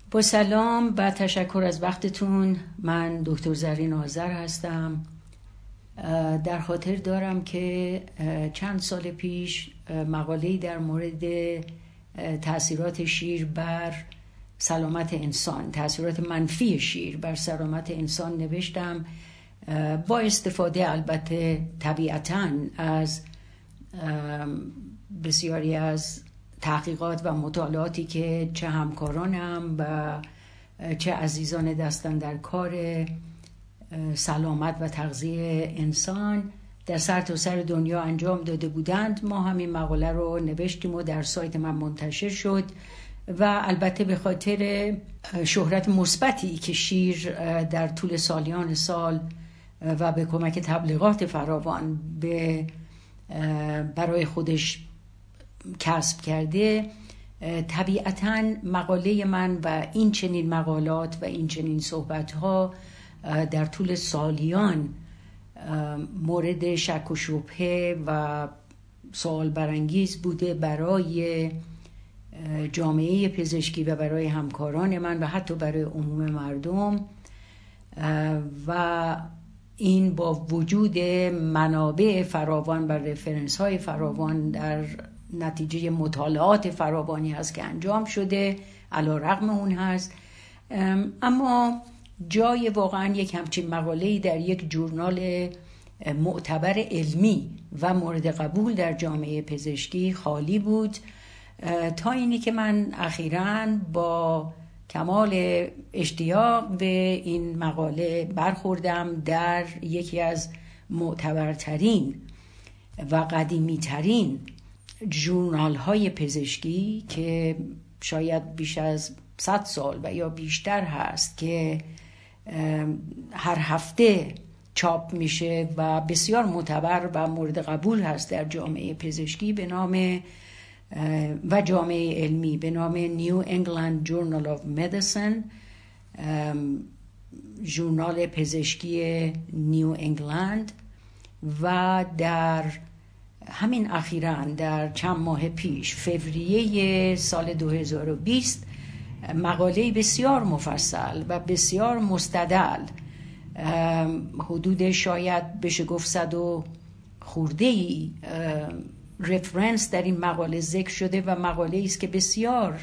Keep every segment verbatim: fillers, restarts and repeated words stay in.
با سلام و تشکر از وقتتون. من دکتر زرین آذر هستم. در خاطر دارم که چند سال پیش مقاله‌ای در مورد تأثیرات شیر بر سلامت انسان، تأثیرات منفی شیر بر سلامت انسان نوشتم، با استفاده البته طبیعتاً از بسیاری از تحقیقات و مطالعاتی که چه همکارانم و چه عزیزان دستن در کار سلامت و تغذیه انسان در سرتاسر سر دنیا انجام داده بودند. ما همین مقاله رو نوشتیم و در سایت من منتشر شد و البته به خاطر شهرت مثبتی که شیر در طول سالیان سال و به کمک تبلیغات فراوان به برای خودش کسب کرده، طبیعتاً مقاله من و این چنین مقالات و این چنین صحبت‌ها در طول سالیان مورد شک و شبهه و سوال برانگیز بوده برای جامعه پزشکی و برای همکاران من و حتی برای عموم مردم، و این با وجود منابع فراوان و رفرنس های فراوان در نتیجه مطالعات فراوانی هست که انجام شده، علی رغم اون هست، اما جای واقعا یک همچین مقاله‌ای در یک جورنال معتبر علمی و مورد قبول در جامعه پزشکی خالی بود، تا اینی که من اخیراً با کمال اشتیاق به این مقاله برخوردم در یکی از معتبرترین و قدیمیترین ژورنال های پزشکی که شاید بیش از صد سال و یا بیشتر هست که هر هفته چاپ میشه و بسیار معتبر و مورد قبول هست در جامعه پزشکی به نام و جامعه علمی به نام New England Journal of Medicine، ژورنال پزشکی نیو انگلند. و در همین اخیراً در چند ماه پیش فوریه سال دو هزار و بیست مقاله بسیار مفصل و بسیار مستدل، حدود شاید بشه گفت صد و خورده‌ای رفرنس در این مقاله ذکر شده و مقاله است که بسیار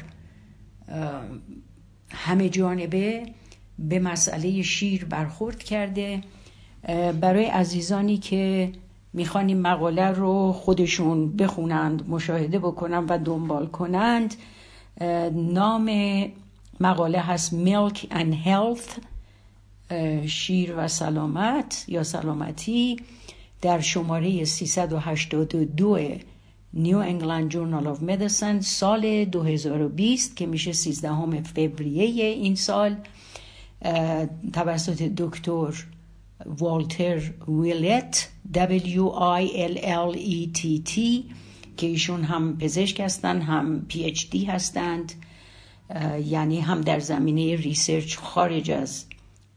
همه جانبه به مسئله شیر برخورد کرده. برای عزیزانی که میخوان این مقاله رو خودشون بخونند، مشاهده بکنند و دنبال کنند، نام مقاله هست Milk and Health، شیر و سلامت یا سلامتی، در شماره سیصد و هشتاد و دو New England Journal of Medicine سال دو هزار و بیست که میشه سیزدهم فوریه این سال، توسط دکتر والتر ویلت W I L L E T T که ایشون هم پزشک هستند هم پی اچ دی هستند، یعنی هم در زمینه ریسرچ خارج از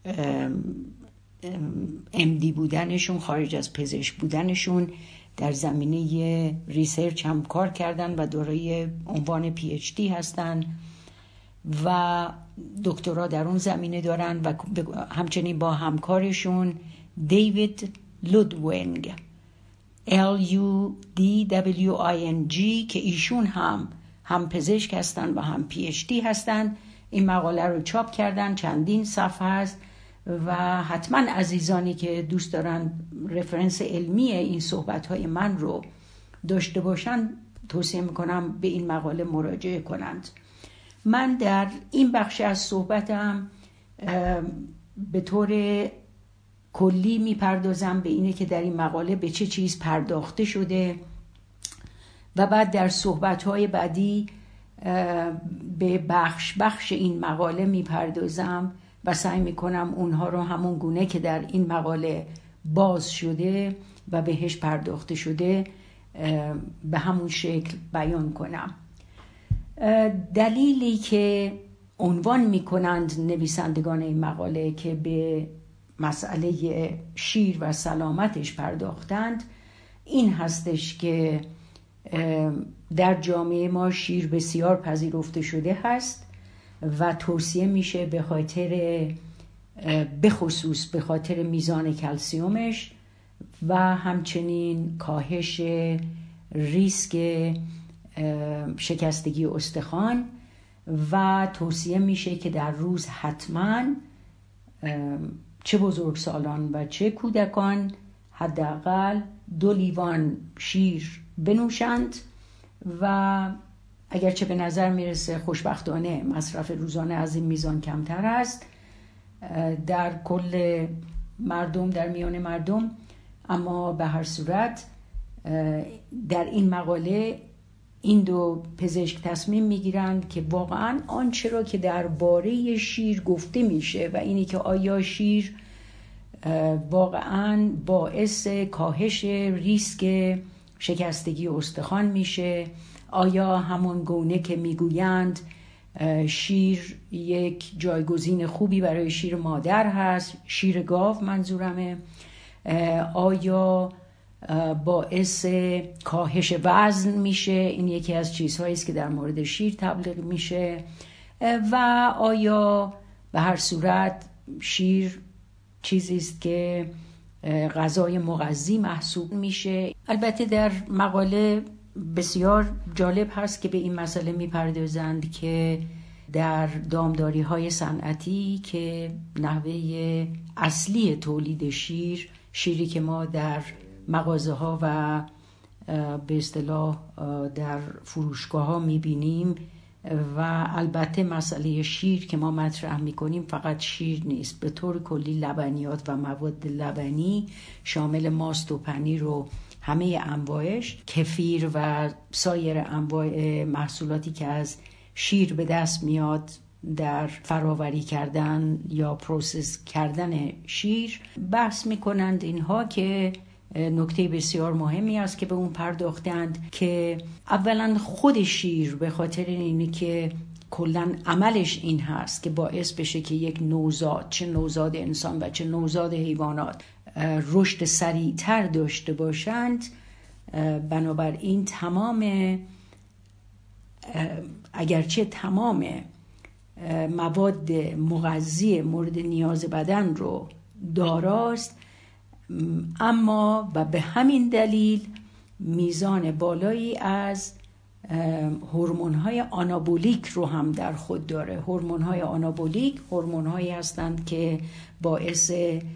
ام دی بودنشون، خارج از پزشک بودنشون، در زمینه ریسرچ هم کار کردن و دارای عنوان پی اچ دی هستن و دکترا در اون زمینه دارن و همچنین با همکارشون دیوید لودوینگ L U D W I N G که ایشون هم هم پزشک هستن و هم پی اچ دی هستن، این مقاله رو چاپ کردن، چندین صفحه است و حتما عزیزانی که دوست دارن رفرنس علمی این صحبت‌های من رو داشته باشن توصیه میکنم به این مقاله مراجعه کنند. من در این بخش از صحبتم به طور کلی میپردازم به اینه که در این مقاله به چه چیز پرداخته شده و بعد در صحبت‌های بعدی به بخش بخش این مقاله میپردازم و سعی میکنم اونها رو همون گونه که در این مقاله باز شده و بهش پرداخته شده به همون شکل بیان کنم. دلیلی که عنوان میکنند نویسندگان این مقاله که به مسئله شیر و سلامتش پرداختند این هستش که در جامعه ما شیر بسیار پذیرفته شده هست و توصیه میشه به خاطر به خصوص به خاطر میزان کلسیومش و همچنین کاهش ریسک شکستگی استخوان، و توصیه میشه که در روز حتما چه بزرگسالان و چه کودکان حداقل دو لیوان شیر بنوشند و اگرچه به نظر میرسه خوشبختانه مصرف روزانه از این میزان کمتر است در کل مردم، در میان مردم، اما به هر صورت در این مقاله این دو پزشک تصمیم میگیرند که واقعا آنچه را که درباره شیر گفته میشه و اینی که آیا شیر واقعا باعث کاهش ریسک شکستگی استخوان میشه، آیا همون گونه که میگویند شیر یک جایگزین خوبی برای شیر مادر هست، شیر گاو منظورمه، آیا باعث کاهش وزن میشه، این یکی از چیزهایی است که در مورد شیر تبلیغ میشه، و آیا به هر صورت شیر چیزی است که غذای مغذی محسوب میشه. البته در مقاله بسیار جالب هست که به این مسئله میپردازند که در دامداری های صنعتی که نحوه اصلی تولید شیر، شیری که ما در مغازه ها و به اصطلاح در فروشگاه ها میبینیم، و البته مسئله شیر که ما مطرح میکنیم فقط شیر نیست، به طور کلی لبنیات و مواد لبنی شامل ماست و پنیر و همه انواعش، کفیر و سایر انواع محصولاتی که از شیر به دست میاد در فراوری کردن یا پروسس کردن شیر بحث میکنند اینها که نکته بسیار مهمی است که به اون پرداختند که اولا خود شیر به خاطر اینی که کلاً عملش این هست که باعث بشه که یک نوزاد، چه نوزاد انسان و چه نوزاد حیوانات، رشد سریعتر داشته باشند، بنابراین تمام اگرچه تمام مواد مغذی مورد نیاز بدن رو داراست، اما و به همین دلیل میزان بالایی از هورمون‌های آنابولیک رو هم در خود داره. هورمون‌های آنابولیک هورمون‌هایی هستند که باعث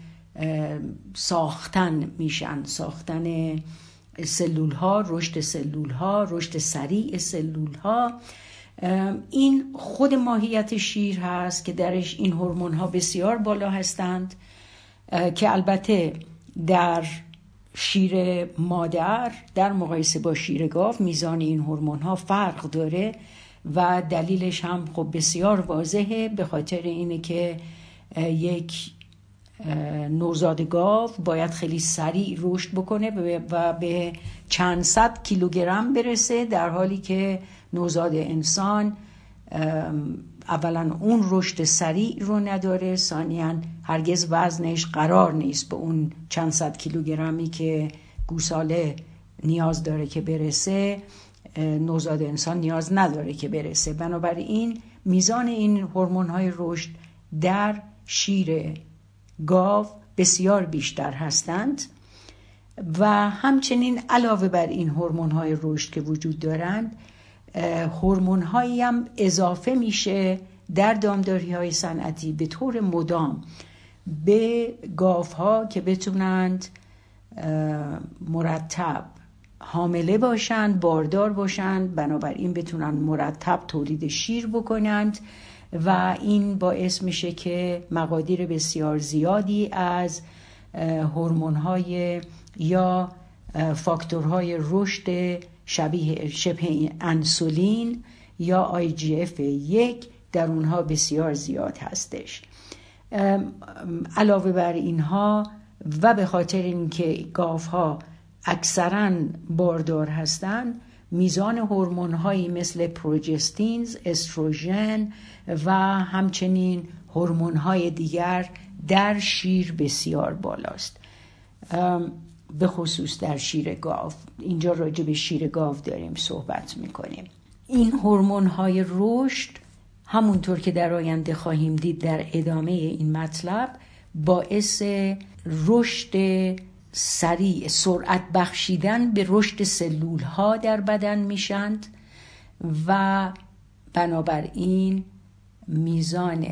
ساختن میشن، ساختن سلول‌ها، رشد سلول‌ها، رشد سریع سلول‌ها. این خود ماهیت شیر هست که درش این هورمون‌ها بسیار بالا هستند که البته در شیر مادر در مقایسه با شیر گاو میزان این هورمون‌ها فرق داره و دلیلش هم خب بسیار واضحه، به خاطر اینه که یک نوزاد گاو باید خیلی سریع رشد بکنه و به چند صد کیلوگرم برسه، در حالی که نوزاد انسان اولا اون رشد سریع رو نداره، ثانیاً هرگز وزنش قرار نیست به اون چند صد کیلوگرمی که گوساله نیاز داره که برسه، نوزاد انسان نیاز نداره که برسه. بنابراین میزان این هورمون‌های رشد در شیر گاو بسیار بیشتر هستند و همچنین علاوه بر این هورمون‌های رشد که وجود دارند، هورمون‌هایی هم اضافه میشه در دامداری‌های صنعتی به طور مدام به گاوها که بتونند مرتب حامله باشند، باردار باشند، بنابراین بتونن مرتب تولید شیر بکنند و این باعث میشه که مقادیر بسیار زیادی از هورمون‌های یا فاکتورهای رشد شبیه شبه انسولین یا آی جی اف یک در اونها بسیار زیاد هستش. علاوه بر اینها و به خاطر اینکه گاوها اکثراً باردار هستند، میزان هورمون‌هایی مثل پروژستینز، استروژن و همچنین هورمون‌های دیگر در شیر بسیار بالاست، به خصوص در شیر گاو. اینجا راجع به شیر گاو داریم صحبت میکنیم. این هورمون‌های رشد همونطور که در آینده خواهیم دید در ادامه این مطلب باعث رشد سریع، سرعت بخشیدن به رشد سلول ها در بدن میشند و بنابراین میزان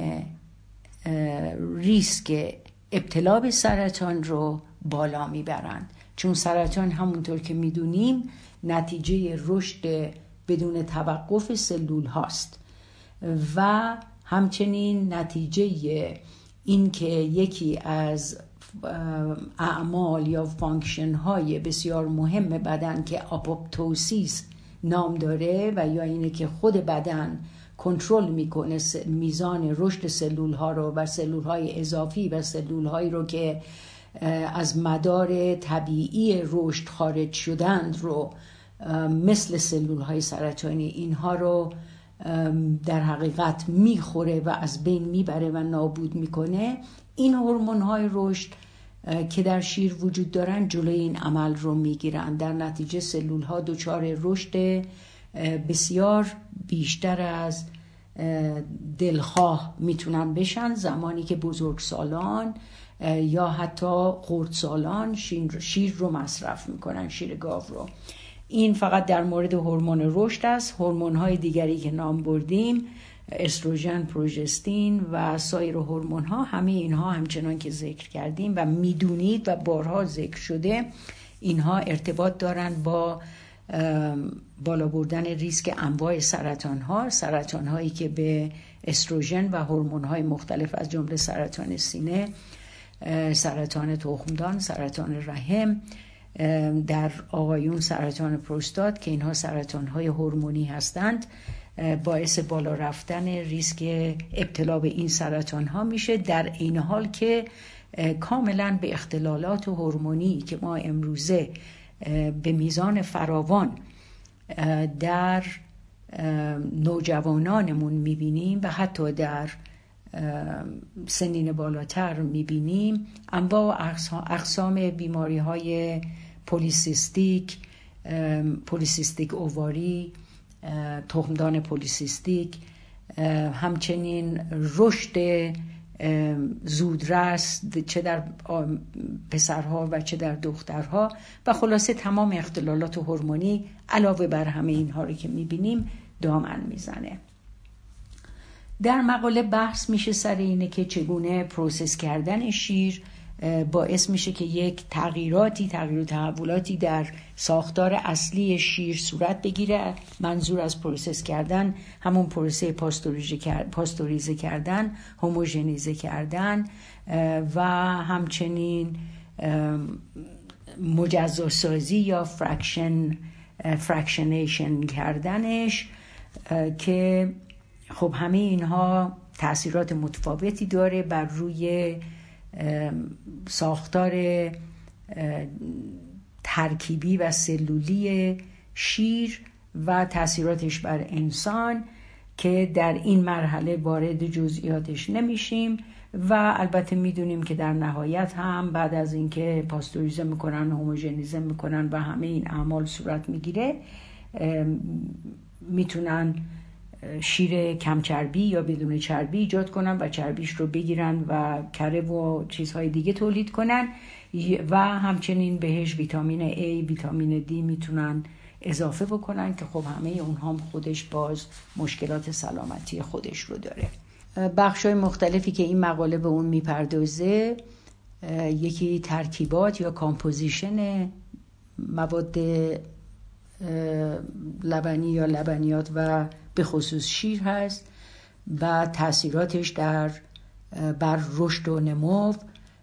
ریسک ابتلا به سرطان رو بالا میبرند، چون سرطان همونطور که میدونیم نتیجه رشد بدون توقف سلول هاست و همچنین نتیجه این که یکی از اعمال یا فانکشن های بسیار مهم بدن که آپوپتوسیس نام داره و یا اینه که خود بدن کنترل میکنه میزان رشد سلول ها رو و سلول های اضافی و سلول هایی رو که از مدار طبیعی رشد خارج شدند رو مثل سلول های سرطانی اینها رو در حقیقت میخوره و از بین میبره و نابود میکنه. این هورمون های رشد که در شیر وجود دارن جلوی این عمل رو میگیرن، در نتیجه سلول ها دچار رشد بسیار بیشتر از دلخواه میتونن بشن زمانی که بزرگسالان یا حتی خردسالان شیر رو مصرف میکنن، شیر گاو رو. این فقط در مورد هورمون رشد است. هورمون های دیگری که نام بردیم، استروژن، پروژستین و سایر هورمون ها، همه اینها همچنان که ذکر کردیم و میدونید و بارها ذکر شده، اینها ارتباط دارند با بالا بردن ریسک انواع سرطان ها، سرطان هایی که به استروژن و هورمون های مختلف از جمله سرطان سینه، سرطان تخمدان، سرطان رحم، در آقایون سرطان پروستات که اینها سرطان های هورمونی هستند، باعث بالا رفتن ریسک ابتلا به این سرطان ها میشه، در این حال که کاملا به اختلالات هورمونی که ما امروزه به میزان فراوان در نوجوانانمون میبینیم و حتی در سنین بالاتر میبینیم، انواع اقسام بیماری های پولیسیستیک، پولیسیستیک اوواری، تخمدان پولیسیستیک، همچنین رشد زودرس چه در پسرها و چه در دخترها و خلاصه تمام اختلالات هورمونی علاوه بر همه اینها رو که میبینیم دامن میزنه. در مقاله بحث میشه سر اینه که چگونه پروسس کردن شیر باعث میشه که یک تغییراتی تغییر و تحولاتی در ساختار اصلی شیر صورت بگیره. منظور از پروسس کردن همون پروسه پاستوریزه کردن، هوموژنیزه کردن و همچنین مجزا سازی یا فرکشن فرکشنیشن کردنش که خب همه اینها تأثیرات متفاوتی داره بر روی ساختار ترکیبی و سلولی شیر و تأثیراتش بر انسان که در این مرحله وارد جزئیاتش نمیشیم و البته میدونیم که در نهایت هم بعد از اینکه پاستوریزه میکنن، هوموژنیزه میکنن و همه این اعمال صورت میگیره، میتونن شیر کم چربی یا بدون چربی ایجاد کنن و چربیش رو بگیرن و کره و چیزهای دیگه تولید کنن و همچنین بهش ویتامین A، ویتامین D میتونن اضافه بکنن که خب همه اونها هم خودش باز مشکلات سلامتی خودش رو داره. بخشای مختلفی که این مقاله به اون میپردازه، یکی ترکیبات یا کامپوزیشن مواد لبنی یا لبنیات و به خصوص شیر هست و تأثیراتش در بر رشد و نمو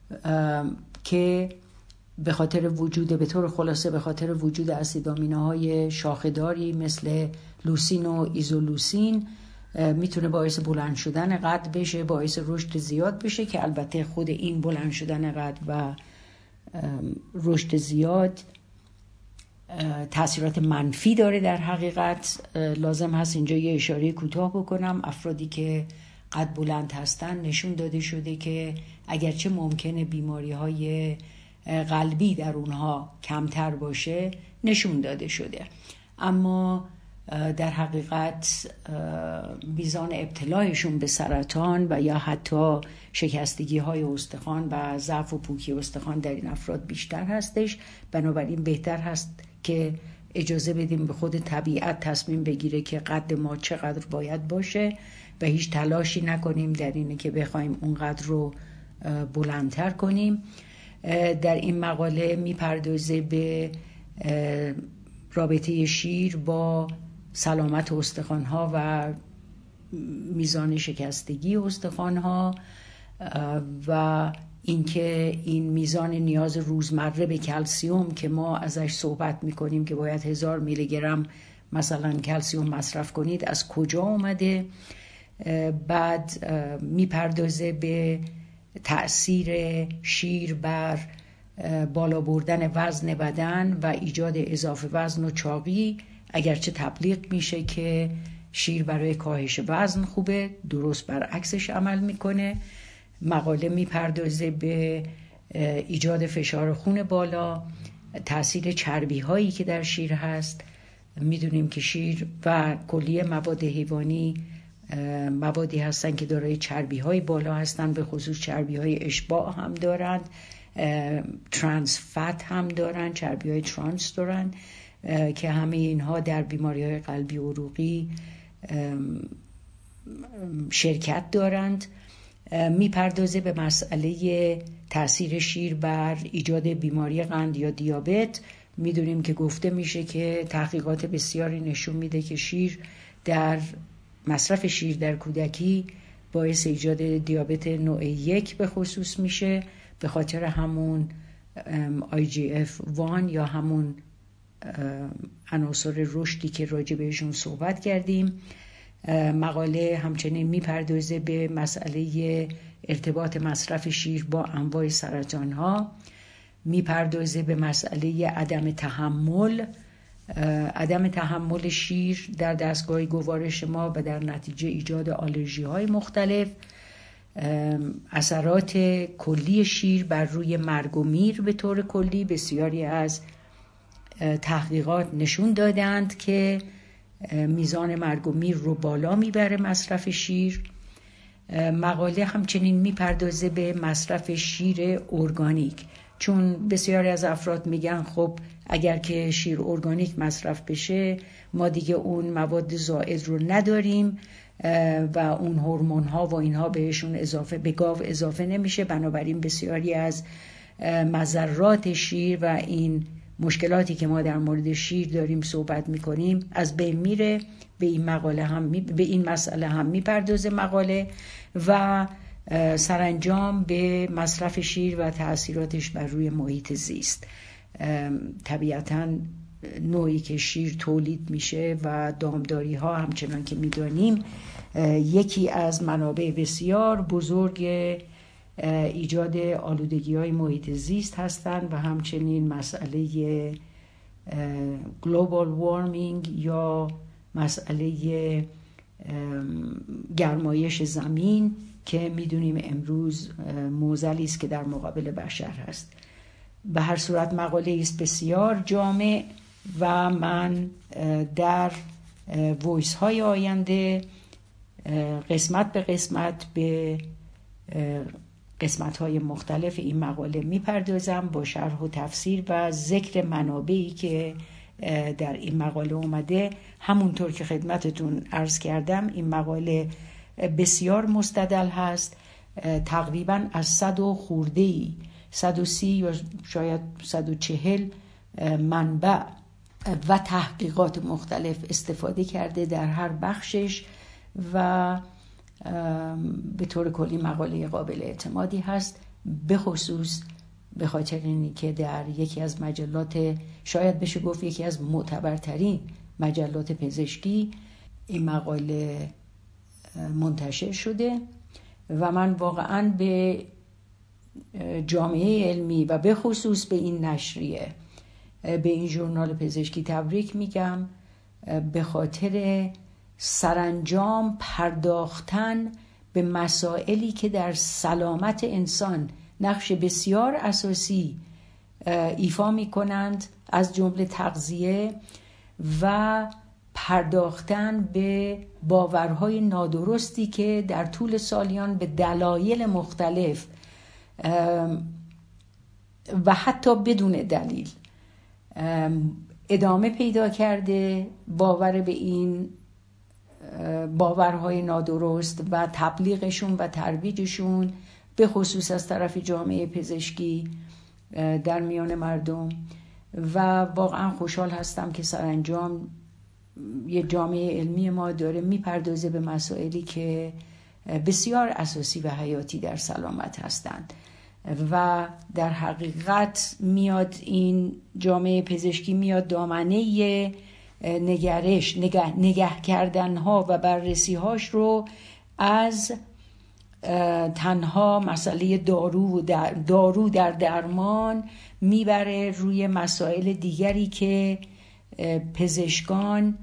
که به خاطر وجود به طور خلاصه به خاطر وجود اسیدآمینوهای شاخه‌داری مثل لوسین و ایزولوسین میتونه باعث بلند شدن قد بشه، باعث رشد زیاد بشه که البته خود این بلند شدن قد و رشد زیاد تأثیرات منفی داره. در حقیقت لازم هست اینجا یه اشاره کوتاه بکنم. افرادی که قد بلند هستن نشون داده شده که اگرچه ممکنه بیماری های قلبی در اونها کمتر باشه، نشون داده شده، اما در حقیقت میزان ابتلایشون به سرطان و یا حتی شکستگی های استخوان و ضعف و پوکی استخوان در این افراد بیشتر هستش. بنابراین بهتر هست که اجازه بدیم به خود طبیعت تصمیم بگیره که قد ما چقدر باید باشه و هیچ تلاشی نکنیم در اینه که بخوایم اونقدر رو بلندتر کنیم. در این مقاله میپردازه به رابطه شیر با سلامت استخوان‌ها و میزان شکستگی استخوان‌ها و اینکه این میزان نیاز روزمره به کلسیوم که ما ازش صحبت میکنیم که باید هزار میلی گرم مثلا کلسیوم مصرف کنید از کجا اومده. بعد میپردازه به تأثیر شیر بر بالا بردن وزن بدن و ایجاد اضافه وزن و چاقی، اگرچه تبلیغ میشه که شیر برای کاهش وزن خوبه، درست برعکسش عمل میکنه. مقاله میپردازه به ایجاد فشار خون بالا، تأثیر چربی هایی که در شیر هست. میدونیم که شیر و کلیه مواد حیوانی موادی هستن که دارای چربی های بالا هستن، به خصوص چربی های اشباع هم دارند، ترانس فت هم دارن، چربی های ترانس دارن که همه اینها در بیماری های قلبی و عروقی شرکت دارند. میپردازه به مسئله تأثیر شیر بر ایجاد بیماری قند یا دیابت. میدونیم که گفته میشه که تحقیقات بسیاری نشون میده که شیر در مصرف شیر در کودکی باعث ایجاد دیابت نوع یک به خصوص میشه، به خاطر همون آی جی اف وان یا همون عناصر رشدی که راجع بهشون صحبت کردیم. مقاله همچنین میپردازه به مسئله ارتباط مصرف شیر با انواع سرطان ها، میپردازه به مسئله عدم تحمل عدم تحمل شیر در دستگاه گوارش ما و در نتیجه ایجاد آلرژی های مختلف، اثرات کلی شیر بر روی مرگ و میر. به طور کلی بسیاری از تحقیقات نشون دادند که میزان مرگ و میر رو بالا میبره مصرف شیر. مقاله همچنین میپردازه به مصرف شیر ارگانیک، چون بسیاری از افراد میگن خب اگر که شیر ارگانیک مصرف بشه ما دیگه اون مواد زائد رو نداریم و اون هورمون ها و اینها بهشون اضافه به گاو اضافه نمیشه، بنابراین بسیاری از مضرات شیر و این مشکلاتی که ما در مورد شیر داریم صحبت میکنیم از بین میره. به این مقاله هم می... به این مسئله هم میپردازه مقاله و سرانجام به مصرف شیر و تأثیراتش بر روی محیط زیست. طبیعتاً نوعی که شیر تولید میشه و دامداری ها همچنان که میدانیم یکی از منابع بسیار بزرگ ایجاد آلودگی های محیط زیست هستند و همچنین مسئله گلوبال وارمینگ یا مسئله گرمایش زمین که میدونیم امروز معضلی است که در مقابل بشر هست. به هر صورت مقاله است بسیار جامع و من در وایس های آینده قسمت به قسمت به قسمت های مختلف این مقاله میپردازم با شرح و تفسیر و ذکر منابعی که در این مقاله اومده. همونطور که خدمتتون عرض کردم این مقاله بسیار مستدل هست، تقریبا از صد و خورده‌ای صد و سی یا شاید صد و چهل منبع و تحقیقات مختلف استفاده کرده در هر بخشش و به طور کلی مقاله قابل اعتمادی هست، به خصوص به خاطر اینی که در یکی از مجلات شاید بشه گفت یکی از معتبرترین مجلات پزشکی این مقاله منتشر شده و من واقعاً به جامعه علمی و به خصوص به این نشریه به این ژورنال پزشکی تبریک میگم به خاطر سرانجام پرداختن به مسائلی که در سلامت انسان نقش بسیار اساسی ایفا می کنند، از جمله تغذیه و پرداختن به باورهای نادرستی که در طول سالیان به دلایل مختلف و حتی بدون دلیل ادامه پیدا کرده، باور به این باورهای نادرست و تبلیغشون و ترویجشون به خصوص از طرف جامعه پزشکی در میان مردم. و واقعا خوشحال هستم که سرانجام یه جامعه علمی ما داره میپردازه به مسائلی که بسیار اساسی و حیاتی در سلامت هستند و در حقیقت میاد این جامعه پزشکی میاد دامنه نگرش نگه, نگه کردن ها و بررسی هاش رو از تنها مسئله دارو در دارو در درمان میبره روی مسائل دیگری که پزشکان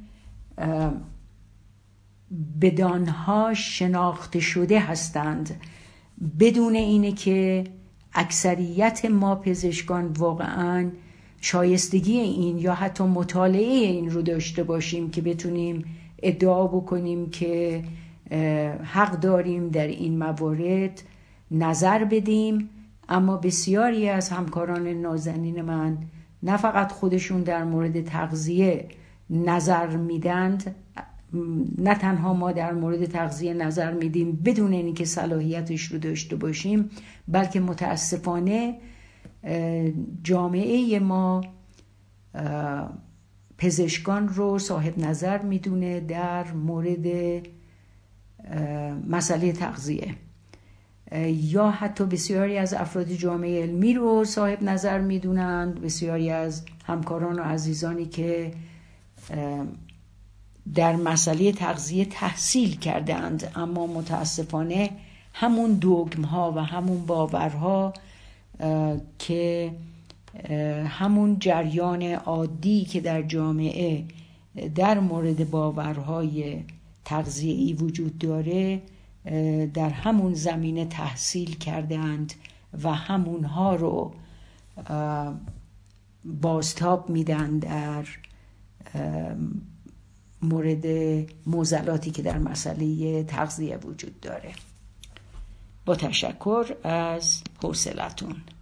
بدانها شناخته شده هستند، بدون اینه که اکثریت ما پزشکان واقعاً شایستگی این یا حتی مطالعه این رو داشته باشیم که بتونیم ادعا بکنیم که حق داریم در این موارد نظر بدیم. اما بسیاری از همکاران نازنین من نه فقط خودشون در مورد تغذیه نظر میدند، نه تنها ما در مورد تغذیه نظر میدیم بدون اینکه صلاحیتش رو داشته باشیم، بلکه متاسفانه جامعه ما پزشکان رو صاحب نظر میدونه در مورد مسئله تغذیه، یا حتی بسیاری از افراد جامعه علمی رو صاحب نظر میدونند، بسیاری از همکاران و عزیزانی که در مسئله تغذیه تحصیل کردند اما متاسفانه همون دوگم ها و همون باورها که همون جریان عادی که در جامعه در مورد باورهای تغذیه‌ای وجود داره در همون زمینه تحصیل کردند و همونها رو بازتاب میدن در مورد معضلاتی که در مسئله تغذیه وجود داره. با تشکر از حوصلتون.